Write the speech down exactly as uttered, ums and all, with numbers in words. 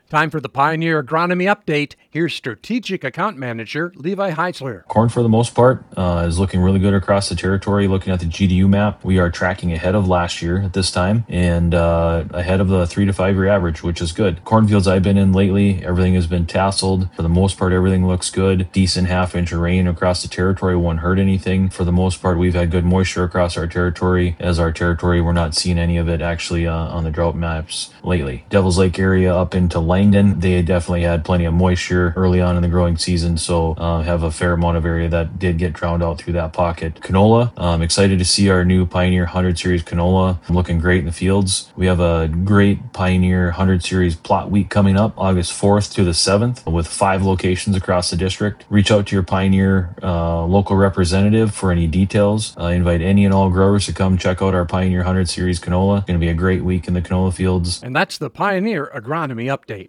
Time for the Pioneer Agronomy Update. Here's Strategic Account Manager Levi Heisler. Corn, for the most part, uh, is looking really good across the territory. Looking at the G D U map, we are tracking ahead of last year at this time and uh, ahead of the three to five year average, which is good. Cornfields I've been in lately, everything has been tasseled. For the most part, everything looks good. Decent half inch of rain across the territory won't hurt anything. For the most part, we've had good moisture across our territory. As our territory, we're not seeing any of it actually uh, on the drought maps lately. Devil's Lake area up into Langdon, they definitely had plenty of moisture early on in the growing season, so uh, have a fair amount of area that did get drowned out through that pocket. Canola, I'm excited to see our new Pioneer one hundred series canola looking great in the fields. We have a great Pioneer one hundred series plot week coming up August fourth to the seventh with five locations across the district. Reach out to your Pioneer uh, local representative for any details. I invite any and all growers to come check out our Pioneer one hundred series canola. It's going to be a great week in the canola fields. And that's the Pioneer Agronomy Update.